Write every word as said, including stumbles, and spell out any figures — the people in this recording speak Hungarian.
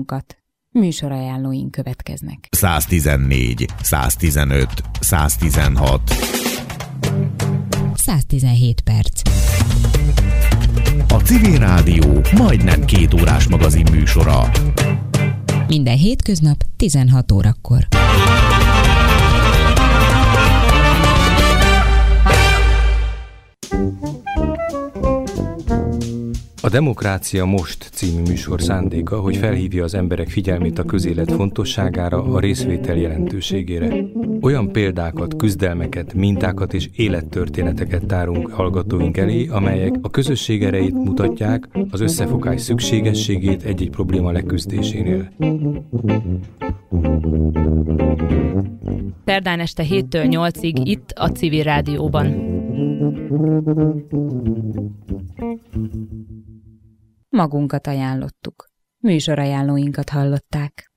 magunkat. Műsorajánlóink következnek. száz tizennégy, száz tizenöt, száz tizenhat. száz tizenhét perc. A Civil Rádió majdnem két órás magazin műsora. Minden hétköznap tizenhat órakor. A Demokrácia Most című műsor szándéka, hogy felhívja az emberek figyelmét a közélet fontosságára, a részvétel jelentőségére. Olyan példákat, küzdelmeket, mintákat és élettörténeteket tárunk hallgatóink elé, amelyek a közösség erejét mutatják, az összefogás szükségességét egy-egy probléma leküzdésénél. Szerdán este héttől nyolcig itt a Civil Rádióban. Magunkat ajánlottuk. Műsorajánlóinkat hallották.